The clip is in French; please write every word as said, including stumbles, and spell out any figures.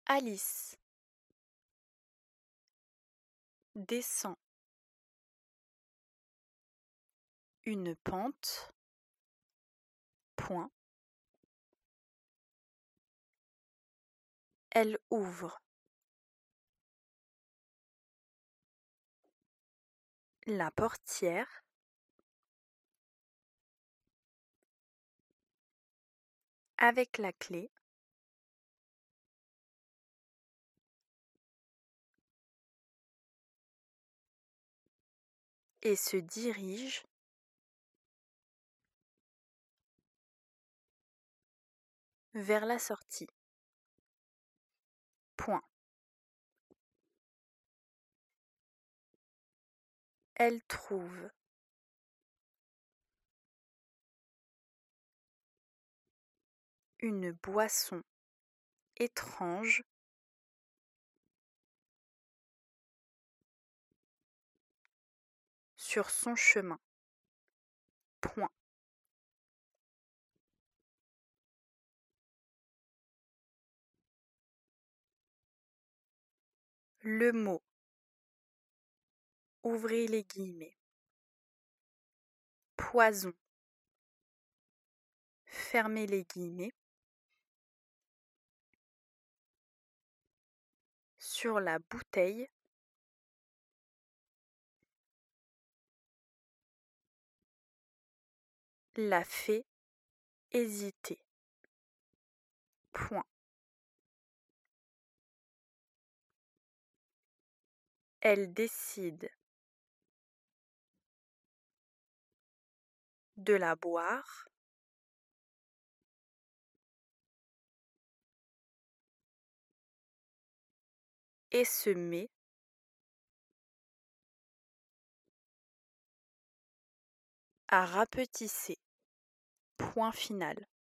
Alice descend une pente, point. Elle ouvre la portière, avec la clé, et se dirige vers la sortie. Point. Elle trouve une boisson étrange sur son chemin. Point. Le mot, ouvrez les guillemets, poison, fermez les guillemets, sur la bouteille, la fait hésiter. Point. Elle décide de la boire et se met à rapetisser. Point final.